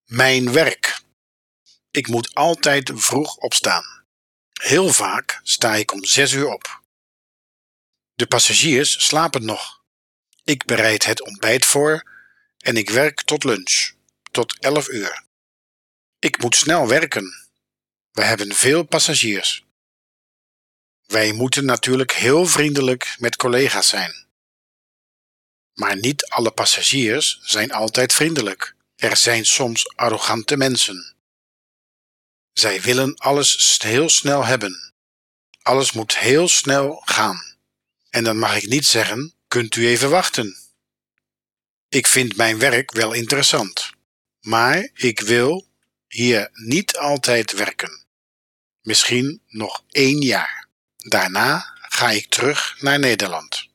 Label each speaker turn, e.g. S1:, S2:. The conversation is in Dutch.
S1: Mijn werk. Ik moet altijd vroeg opstaan. Heel vaak sta ik om 6 uur op. De passagiers slapen nog. Ik bereid het ontbijt voor en ik werk tot lunch, tot 11 uur. Ik moet snel werken. We hebben veel passagiers. Wij moeten natuurlijk heel vriendelijk met collega's zijn. Maar niet alle passagiers zijn altijd vriendelijk. Er zijn soms arrogante mensen. Zij willen alles heel snel hebben. Alles moet heel snel gaan. En dan mag ik niet zeggen, kunt u even wachten? Ik vind mijn werk wel interessant. Maar ik wil hier niet altijd werken. Misschien nog 1 jaar. Daarna ga ik terug naar Nederland.